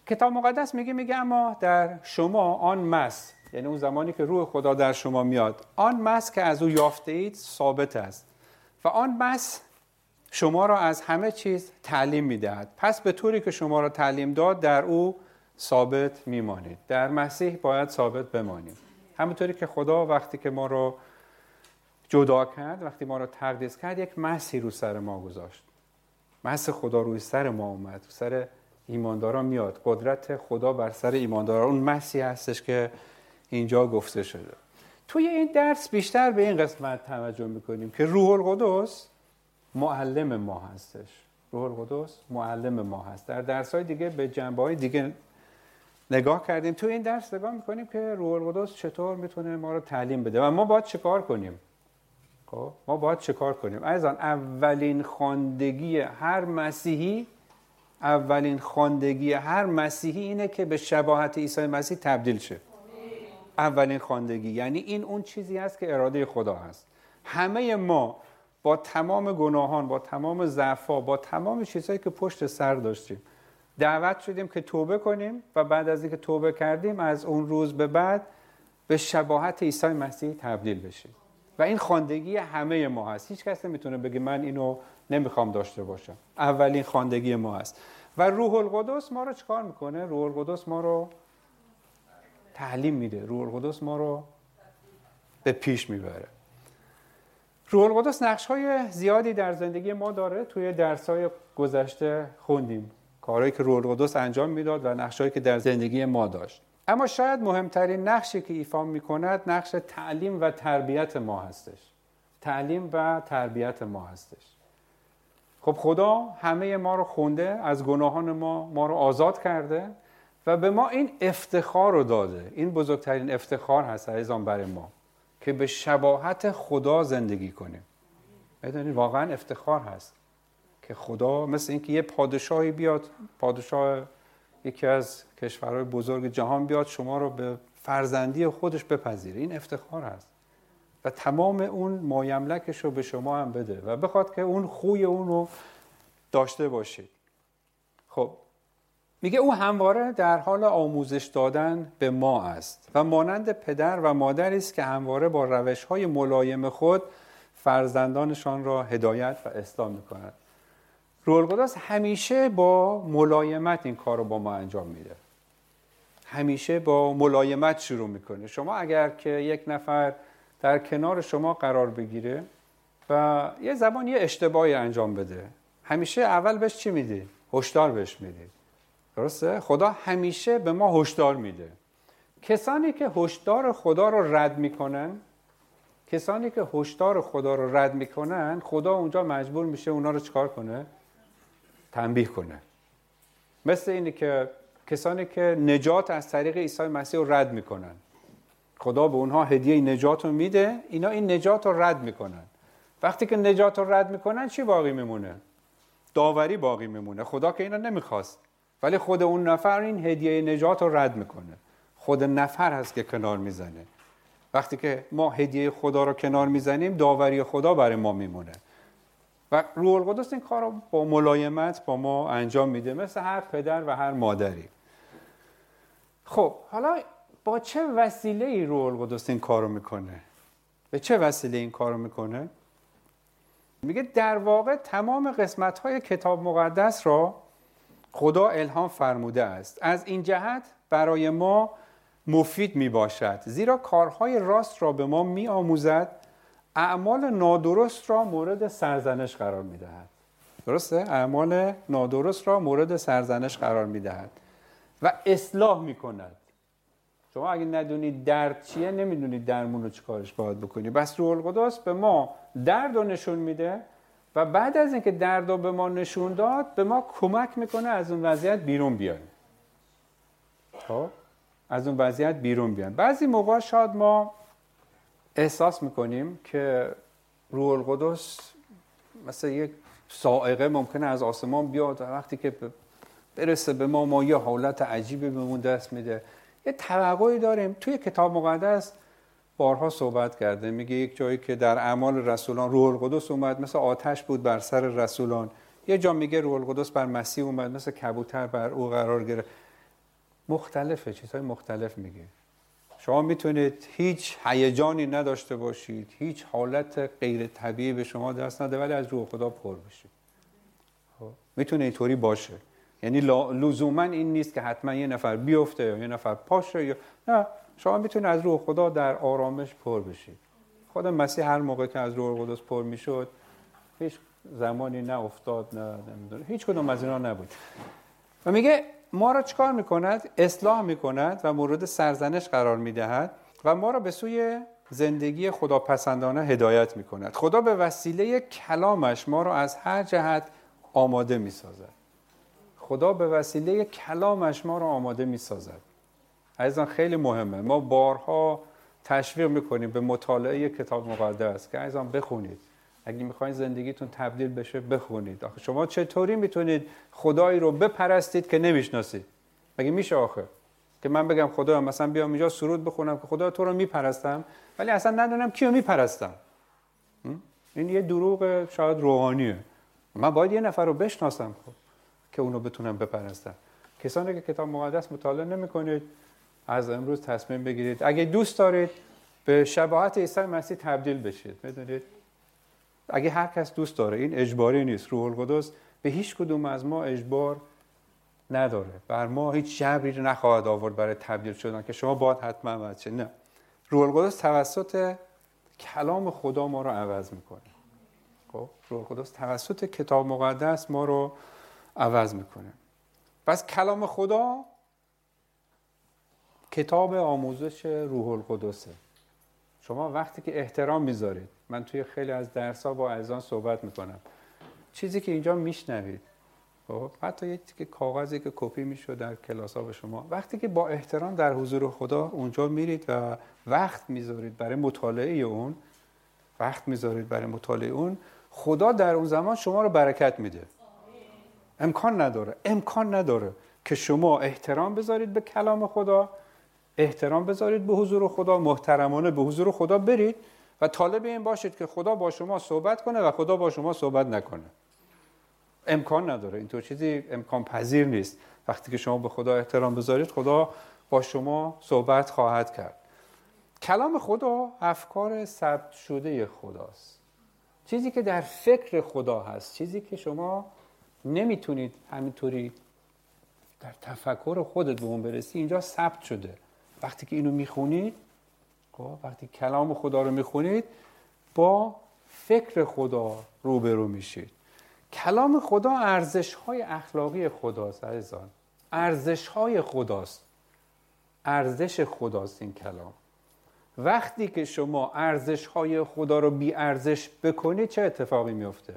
کتاب مقدس میگه اما در شما آن مس، یعنی اون زمانی که روح خدا در شما میاد، آن مس که از او یافته اید ثابت است و آن مس شما را از همه چیز تعلیم میدهد. پس به طوری که شما را تعلیم داد در او ثابت میمانید. در مسیح باید ثابت بمانیم. همونطوری که خدا وقتی که ما رو جدا کرد، وقتی ما رو تقدیس کرد، یک مسی رو سر ما گذاشت. مس خدا روی سر ما اومد، رو سر ایمانداران میاد. قدرت خدا بر سر ایمانداران، اون مسی هستش که اینجا گفته شده. توی این درس بیشتر به این قسمت توجه میکنیم که روح القدس معلم ما هستش. روح القدس معلم ما هست. در درس‌های دیگه به جنبه‌های دیگه نگاه کردیم. توی این درس نگاه میکنیم که روح القدس چطور میتونه ما رو تعلیم بده و ما باید چیکار کنیم. خب ما باید چیکار کنیم؟ عزیزان، اولین خواندگی هر مسیحی اینه که به شباهت عیسی مسیح تبدیل شه. اولین خواندگی یعنی این اون چیزی هست که اراده خدا هست. همه ما با تمام گناهان، با تمام ضعف‌ها، با تمام چیزهایی که پشت سر داشتیم دعوت شدیم که توبه کنیم و بعد از اینکه توبه کردیم از اون روز به بعد به شباهت عیسی مسیح تبدیل بشیم و این خواندگی همه ما هست. هیچ کس نمیتونه بگه من اینو نمیخوام داشته باشم. اولین خواندگی ما هست. و روح القدس ما رو چیکار میکنه؟ روح القدس ما رو تعلیم میده. روح القدس ما رو به پیش میبره. روح القدس نقش‌های زیادی در زندگی ما داره. توی درس‌های گذشته خوندیم کارهایی که روح القدس انجام میداد و نقش‌هایی که در زندگی ما داشت. اما شاید مهمترین نقشی که ایفا میکند نقش تعلیم و تربیت ما هستش. تعلیم و تربیت ما هستش. خب خدا همه ما رو خونده، از گناهان ما رو آزاد کرده و به ما این افتخار رو داده. این بزرگترین افتخار هست عزیزان برای ما که به شباهت خدا زندگی کنیم. میدونید واقعا افتخار هست که خدا مثل اینکه یه پادشاهی بیاد، پادشاه یکی از کشورهای بزرگ جهان بیاد شما رو به فرزندی خودش بپذیره. این افتخار هست و تمام اون مایملکش رو به شما هم بده و بخواد که اون خوی اون رو داشته باشید. خب میگه او همواره در حال آموزش دادن به ما است و مانند پدر و مادری است که همواره با روش‌های ملایم خود فرزندانشان را هدایت و اصلاح می‌کند. روح القدس همیشه با ملایمت این کار رو با ما انجام میده. همیشه با ملایمت شروع میکنه. شما اگر که یک نفر در کنار شما قرار بگیره و یه زمان یه اشتباهی انجام بده، همیشه اول بهش چی میدی؟ هشدار بهش میدی. درسته؟ خدا همیشه به ما هشدار میده. کسانی که هشدار خدا رو رد میکنن، خدا اونجا مجبور میشه اونا رو چیکار کنه؟ تنبیه کنه. مثل اینه که کسانی که نجات از طریق عیسی مسیح رو رد میکنن، خدا به اونها هدیه نجات رو میده، اینا این نجات رو رد میکنن. وقتی که نجات رو رد میکنن چی باقی میمونه؟ داوری باقی میمونه. خدا که اینا نمیخواست، ولی خود اون نفر این هدیه نجات رو رد میکنه. خود نفر هست که کنار میزنه. وقتی که ما هدیه خدا رو کنار میزنیم، داوری خدا برای ما میمونه. و روح القدس این کار رو با ملایمت با ما انجام میده، مثل هر پدر و هر مادری. خب حالا با چه وسیله‌ای روح القدس این کار رو میکنه؟ به چه وسیله این کار رو میکنه؟ میگه در واقع تمام قسمت‌های کتاب مقدس را خدا الهام فرموده است. از این جهت برای ما مفید میباشد، زیرا کارهای راست را به ما میآموزد، اعمال نادرست را مورد سرزنش قرار میدهد. درسته؟ اعمال نادرست را مورد سرزنش قرار میدهد و اصلاح میکند. شما اگه ندونید درد چیه، نمیدونید درمون رو چیکارش باید بکنی. بس روح القدس به ما درد رو نشون میده و بعد از اینکه درد رو به ما نشون داد، به ما کمک میکنه از اون وضعیت بیرون بیایم. خب از اون وضعیت بیرون بیایم. بعضی موقع شاید ما احساس میکنیم که روح القدس مثل یک صاعقه ممکنه از آسمان بیاد و وقتی که برسه به ما یه حالت عجیبی بهمون دست میده. یه توقعی داریم. توی کتاب مقدس بارها صحبت کرده، میگه یک جایی که در اعمال رسولان روح القدس اومد مثل آتش بود بر سر رسولان. یه جا میگه روح القدس بر مسیح اومد مثل کبوتر بر او قرار گرفت. مختلفه، چیزهای مختلف میگه. شما میتونید هیچ هیجانی نداشته باشید، هیچ حالت غیر طبیعی به شما دست نده، ولی از روح خدا پر بشید. میتونه اینطوری باشه. یعنی لزوما این نیست که حتما یه نفر بیفته یا یه نفر پاشه، یا نه، شما میتونید از روح خدا در آرامش پر بشید. خود مسیح هر موقع که از روح القدس پر میشد هیچ زمانی نه افتاد نه نمیدونه، هیچ کدوم از اینا نبود. و میگه ما را چیکار میکند؟ اصلاح میکند و مورد سرزنش قرار میدهد و ما را به سوی زندگی خداپسندانه هدایت میکند. خدا به وسیله کلامش ما را از هر جهت آماده میسازد. خدا به وسیله کلامش ما را آماده میسازد. عزیزان خیلی مهمه. ما بارها تشویق میکنیم به مطالعه کتاب مقدس که عزیزان بخونید. اگه میخواین زندگیتون تبدیل بشه بخونید. آخه شما چطوری میتونید خدایی رو بپرستید که نمیشناسید؟ مگه میشه آخه که من بگم خدا مثلا بیام اینجا سرود بخونم که خدا تو رو میپرستم ولی اصلا ندونم کیو میپرستم؟ این یه دروغ شاید روحانیه. من باید یه نفر رو بشناسم خب که اونو بتونم بپرستم. کسانی که کتاب مقدس مطالعه نمی‌کنید از امروز تصمیم بگیرید اگه دوست دارید به شباهت عیسی مسیح تبدیل بشید. بدونید اگه هر کس دوست داره، این اجباری نیست. روح القدس به هیچ کدوم از ما اجبار نداره. بر ما هیچ جبری نخواهد آورد برای تبدیل شدن که شما باید حتما بچه. نه، روح القدس توسط کلام خدا ما رو عوض میکنه. خب روح القدس توسط کتاب مقدس ما رو عوض میکنه. پس کلام خدا کتاب آموزش روح القدسه. شما وقتی که احترام میذارید، من توی خیلی از درس‌ها با عزیزان صحبت میکنم، چیزی که اینجا میشنوید، خب حتی یه تیکه کاغذی که کپی میشه در کلاس‌ها به شما، وقتی که با احترام در حضور خدا اونجا میرید و وقت میذارید برای مطالعه اون، خدا در اون زمان شما رو برکت میده. امکان نداره که شما احترام بذارید به کلام خدا، احترام بذارید به حضور خدا، محترمانه به حضور خدا برید و طالب این باشید که خدا با شما صحبت کنه و خدا با شما صحبت نکنه. امکان نداره. اینطور چیزی امکان پذیر نیست. وقتی که شما به خدا احترام بذارید، خدا با شما صحبت خواهد کرد. کلام خدا افکار ثبت شده خداست. چیزی که در فکر خدا هست، چیزی که شما نمیتونید همینطوری در تفکر خودت به اون برسی، اینجا ثبت شده. وقتی که اینو میخونید، وقتی کلام خدا رو میخونید، با فکر خدا روبرو میشید. کلام خدا ارزش‌های اخلاقی خداست عزیزان. ارزش‌های خداست. ارزش خداست این کلام. وقتی که شما ارزش‌های خدا رو بی ارزش بکنید چه اتفاقی میفته؟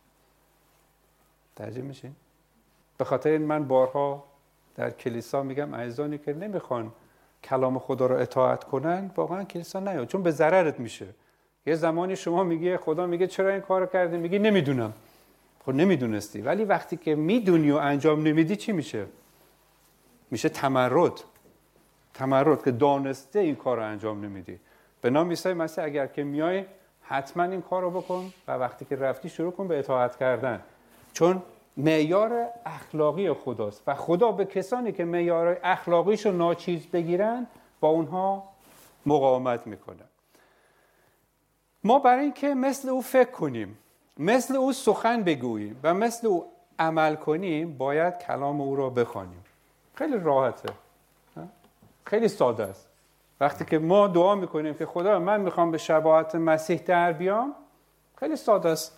توجه میشین؟ به خاطر این من بارها در کلیسا میگم عزیزانی که نمیخوان کلام خدا رو اطاعت کنن واقعا کلیسا نیاد، چون به ضررت میشه. یه زمانی شما میگه خدا میگه چرا این کارو کردی؟ میگی نمیدونم. خب نمیدونستی، ولی وقتی که میدونی و انجام نمیدی چی میشه؟ میشه تمرد که دانسته این کار رو انجام نمیدی. به نام عیسی مسیح اگر که میای حتما این کار رو بکن و وقتی که رفتی شروع کن به اطاعت کردن، چون معیار اخلاقی خداست و خدا به کسانی که معیار اخلاقیشو ناچیز بگیرن با اونها مقاومت میکنه. ما برای اینکه مثل او فکر کنیم، مثل او سخن بگوییم و مثل او عمل کنیم، باید کلام او را بخوانیم. خیلی راحته، خیلی ساده است. وقتی که ما دعا میکنیم که خدا من میخوام به شباهت مسیح در بیام، خیلی ساده است.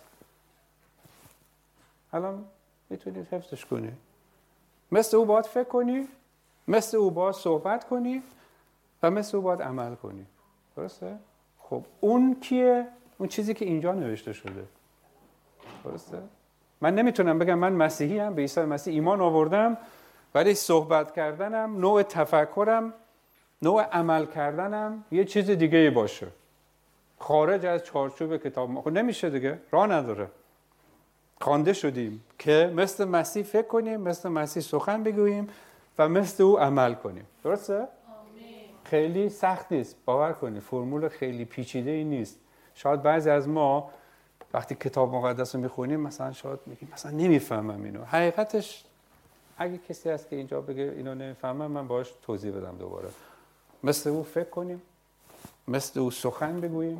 الان میتونید حفظش کنی. مثل او باید فکر کنی، مثل او باید صحبت کنی و مثل او باید عمل کنی. درسته؟ خب اون کیه؟ اون چیزی که اینجا نوشته شده. درسته؟ من نمیتونم بگم من مسیحی ام، به عیسی مسیح ایمان آوردم، ولی صحبت کردنم، نوع تفکرم، نوع عمل کردنم یه چیز دیگه ای باشه، خارج از چارچوب کتاب ما. خب نمیشه دیگه، راه نداره. خوانده شدیم که مثل مسیح فکر کنیم، مثل مسیح سخن بگوییم و مثل او عمل کنیم. درسته؟ آمین. خیلی سخت نیست، باور کنید. فرمول خیلی پیچیده ای نیست. شاید بعضی از ما وقتی کتاب مقدس رو میخونیم مثلا شاید میگیم مثلا نمیفهمم اینو. حقیقتش اگه کسی هست که اینجا بگه اینو نمیفهمم، من باهاش توضیح بدم دوباره. مثل او فکر کنیم، مثل او سخن بگوییم.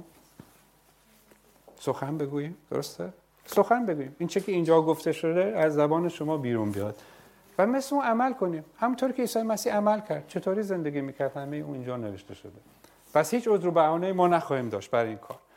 سخن بگوییم، درسته؟ سخن بگوییم. این چه که اینجا گفته شده از زبان شما بیرون بیاد و مثل اون عمل کنیم، همونطور که عیسی مسیح عمل کرد. چطوری زندگی میکرد؟ همه اون اینجا نوشته شده. پس هیچ عذر و بهانه‌ای ما نخواهیم داشت برای این کار.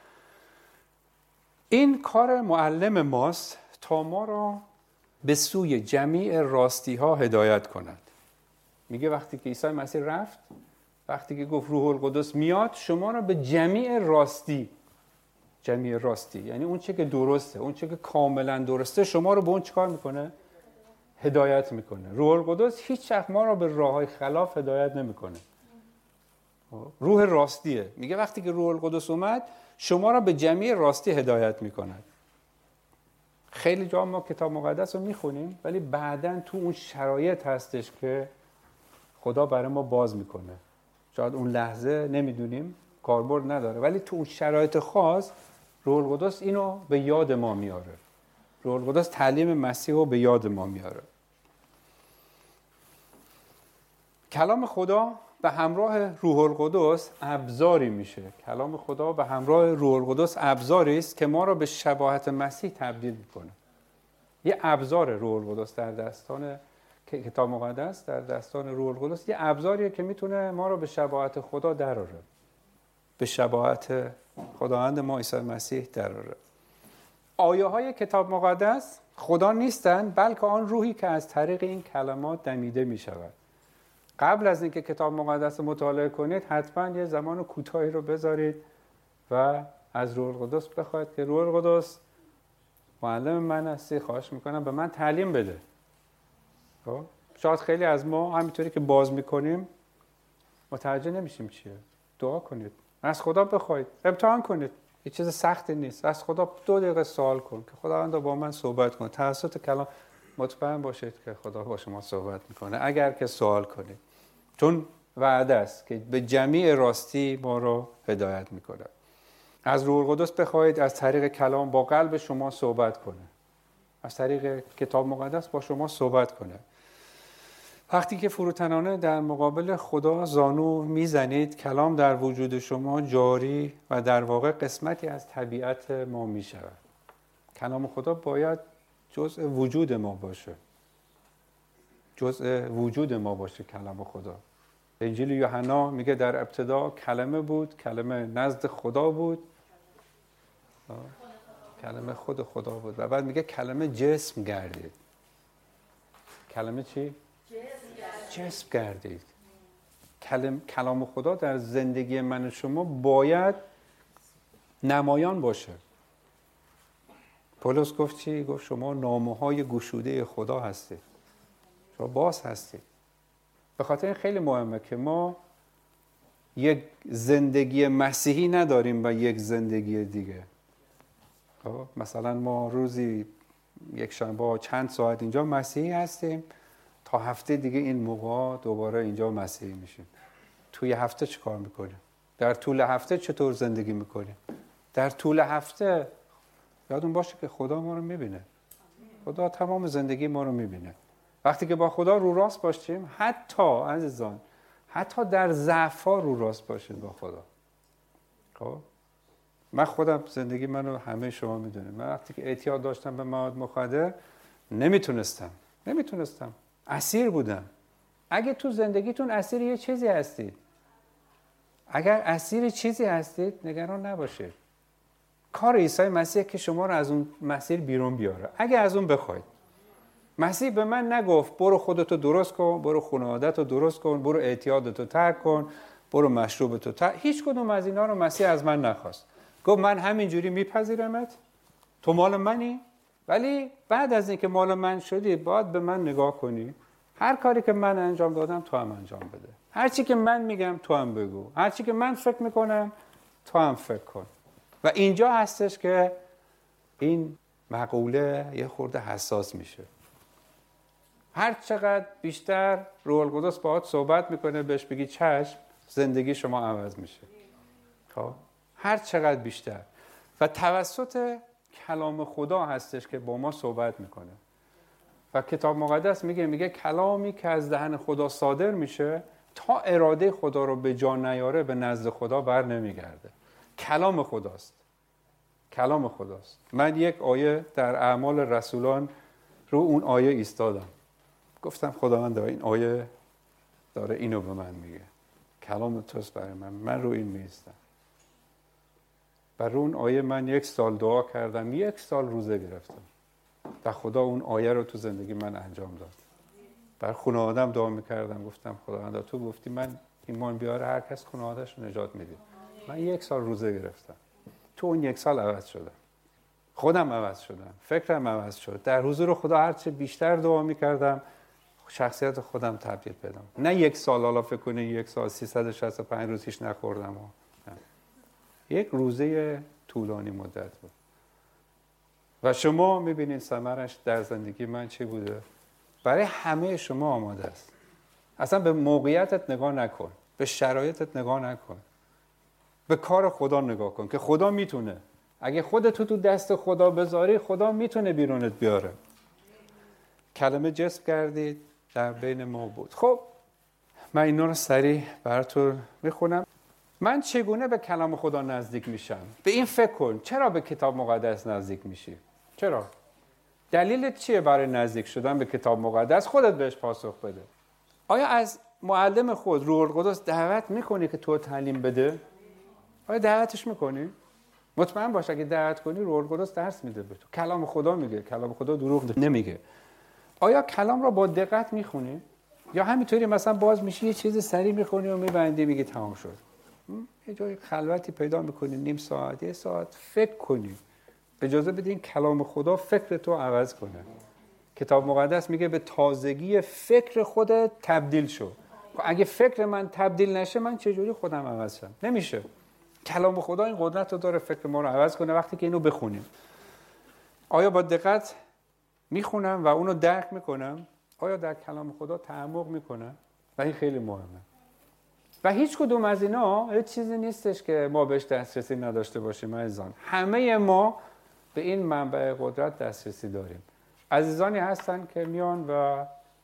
این کار معلم ماست تا ما را به سوی جمیع راستی ها هدایت کند. میگه وقتی که عیسی مسیح رفت، وقتی که گفت روح القدس میاد، شما را به جمیع راستی، جمیع راستی یعنی اون چه که درسته، اون چه که کاملا درسته، شما رو به اون چیکار میکنه؟ هدایت میکنه. روح القدس هیچ وقت ما را به راههای خلاف هدایت نمیکنه. روح راستیه. میگه وقتی که روح القدس اومد، شما را به جمیع راستی هدایت میکند. خیلی جا ما کتاب مقدس رو میخونیم ولی بعداً تو اون شرایط هستش که خدا برای ما باز میکنه. شاید اون لحظه نمیدونیم، کاربرد نداره، ولی تو اون شرایط خاص روح القدس اینو به یاد ما میاره. روح القدس تعلیم مسیح رو به یاد ما میاره. کلام خدا به همراه روح القدس ابزاری میشه. کلام خدا به همراه روح القدس ابزاری است که ما را به شباهت مسیح تبدیل میکنه. یه ابزار روح القدس در دستان کتاب مقدس، در دستان روح القدس یه ابزاریه که میتونه ما را به شباهت خدا دراره. به شباهت خداوند ما عیسی مسیح دراره. آیه های کتاب مقدس خدا نیستن، بلکه آن روحی که از طریق این کلمات دمیده می شود. قبل از اینکه کتاب مقدس مطالعه کنید، حتما یه زمان کوتاهی رو بذارید و از روح القدس بخواید که روح القدس معلم من هستی، خواهش میکنم به من تعلیم بده. شاید خیلی از ما همینطوری که باز میکنیم متوجه نمیشیم چیه. دعا کنید، از خدا بخواید، امتحان کنید. یه چیز سختی نیست. از خدا 2 دقیقه سوال کن که خداوند با من صحبت کن. توسط کلام مطمئن باشید که خدا با شما صحبت میکنه اگر که سوال کنید. چون وعده است که به جمیع راستی ما رو هدایت میکنه. از روح القدس بخواید از طریق کلام با قلب شما صحبت کنه. از طریق کتاب مقدس با شما صحبت کنه. وقتی که فروتنانه در مقابل خدا زانو میزنید، کلام در وجود شما جاری و در واقع قسمتی از طبیعت ما میشود. کلام خدا باید جزء وجود ما باشه. جزء وجود ما باشه کلام خدا. انجیل یوحنا میگه در ابتدا کلمه بود، کلمه نزد خدا بود، کلمه خود خدا بود و بعد میگه کلمه جسم گردید. کلمه چی؟ جسم گردید. کلام خدا در زندگی من و شما باید نمایان باشه. پولس گفت چی؟ گفت شما نامه‌های گشوده خدا هستید. شما باز هستید. به خاطر این خیلی مهمه که ما یک زندگی مسیحی نداریم و یک زندگی دیگه. مثلا ما روزی یک شنبه چند ساعت اینجا مسیحی هستیم، تا هفته دیگه این موقع دوباره اینجا مسیحی میشیم. توی هفته چه کار میکنیم؟ در طول هفته چطور زندگی میکنیم؟ در طول هفته یادون باشه که خدا ما رو میبینه. خدا تمام زندگی ما رو میبینه. وقتی که با خدا رو راست باشیم، حتی عزیزان، حتی در ضعف‌ها رو راست باشید با خدا. خب من خودم زندگی منو همه شما میدونید. من وقتی که اعتیاد داشتم به مواد مخدر نمیتونستم. اسیر بودم. اگه تو زندگیتون اسیر یه چیزی هستید، اگر اسیر چیزی هستید، نگران نباشید. کار عیسی مسیح که شما رو از اون مسیر بیرون بیاره. اگه از اون بخواید. مسیح به من نگفت برو خودتو درست کن، برو خانواده‌تو درست کن، برو اعتیادتو ترک کن، برو مشروبتو ترک. هیچ کدوم از اینا رو مسیح از من نخواست. گفت من همینجوری میپذیرمت، تو مال منی، ولی بعد از اینکه مال من شدی باید به من نگاه کنی. هر کاری که من انجام دادم تو هم انجام بده. هر چی که من میگم تو هم بگو. هر چی که من فکر میکنم تو هم فکر کن. و اینجا هستش که این مقوله یه خورده حساس میشه. هر چقدر بیشتر روح القدس باهات صحبت میکنه، بهش بگی چشم، زندگی شما عوض میشه. خب هر چقدر بیشتر. و توسط کلام خدا هستش که با ما صحبت میکنه. و کتاب مقدس میگه کلامی که از دهن خدا صادر میشه تا اراده خدا رو به جا نیاره به نزد خدا بر نمیگرده. کلام خداست. کلام خداست. من یک آیه در اعمال رسولان رو اون آیه ایستادم. گفتم خداوند این آیه داره اینو به من میگه. کلام توست برای من رو این میستم. بر اون آیه من 1 سال دعا کردم، 1 سال روزه گرفتم و خدا اون آیه رو تو زندگی من انجام داد. بر خونه آدم دعا میکردم، گفتم خداوند تو گفتی من ایمان بیاره هر کس خونه آدمش رو نجات میدی. من 1 سال روزه گرفتم. تو اون 1 سال عوض شدم. خودم عوض شدم. فکرم عوض شد. در حضور خدا هرچه بیشتر دعا میکردم شخصیت خودم تبدیل پیدا. نه 1 سال، حالا فکر کنید 1 سال 365 روز هیچ نخوردم. یک روزه طولانی مدت بود. و شما میبینید ثمرش در زندگی من چی بوده؟ برای همه شما آماده است. اصلا به موقعیتت نگاه نکن، به شرایطت نگاه نکن، به کار خدا نگاه کن که خدا میتونه. اگه خودت تو دست خدا بذاری خدا میتونه بیرونت بیاره. کلمه جسم کردید در بین ما بود. خب من اینا رو سریع براتون میخونم. من چگونه به کلام خدا نزدیک میشم؟ به این فکر کن. چرا به کتاب مقدس نزدیک میشی؟ چرا؟ دلیلت چیه برای نزدیک شدن به کتاب مقدس؟ خودت بهش پاسخ بده. آیا از معلم خود روح القدس دعوت میکنی که تو تعلیم بده؟ آیا دعوتش میکنی؟ مطمئن باش اگه دعوت کنی روح القدس درس میده به تو. کلام خدا میگه، کلام خدا دروغ نمیگه. آیا کلام را با دقت میخونی؟ یا همینطوری مثلا باز میشی یه چیز سریع میخونی و میبندی میگی تمام شد؟ یه جای خلوتی پیدا میکنی، نیم ساعت 1 ساعت فکر کنی، اجازه بدین کلام خدا فکر تو عوض کنه. کتاب مقدس میگه به تازگی فکر خودت تبدیل شو. اگه فکر من تبدیل نشه من چجوری خودم عوض شم؟ نمیشه. کلام خدا این قدرت رو داره فکر ما رو عوض کنه وقتی که اینو بخونیم. آیا با دقت میخونم و اونو درک میکنم؟ آیا در کلام خدا تعمق میکنم؟ و این خیلی مهمه. و هیچ کدوم از اینا هیچ چیزی نیستش که ما بهش دسترسی نداشته باشیم عزیزان. همه ما به این منبع قدرت دسترسی داریم. عزیزانی هستن که میان و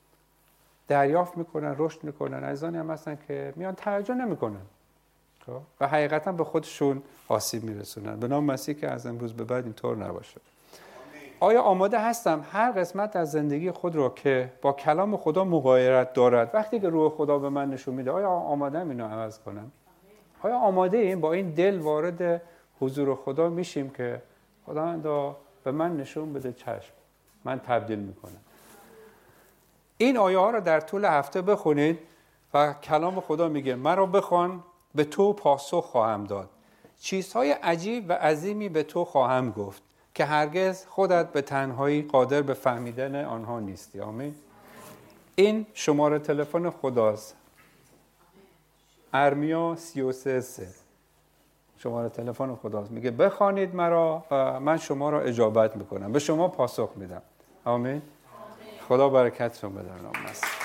دریافت میکنن، رشد میکنن. عزیزانی هم هستن که میان توجه نمیکنن و حقیقتا به خودشون آسیب میرسونن. به نام مسیح که از امروز به بعد اینطور نباشه. آیا آماده هستم هر قسمت از زندگی خود رو که با کلام خدا مغایرت دارد وقتی که روح خدا به من نشون میده آیا آماده‌ام اینو عوض کنم؟ آیا آماده ایم با این دل وارد حضور خدا میشیم که خداوندا به من نشون بده؟ چشم، من تبدیل میکنم. این آیه ها رو در طول هفته بخونید و کلام خدا میگه مرا بخوان به تو پاسخ خواهم داد، چیزهای عجیب و عظیمی به تو خواهم گفت که هرگز خودت به تنهایی قادر به فهمیدن آنها نیستی. آمین. این شماره تلفن خداست. ارمیا 33:3 شماره تلفن خداست. میگه بخوانید مرا و من شما را اجابت میکنم، به شما پاسخ میدم. آمین. خدا برکتتون بده. نام مسیح.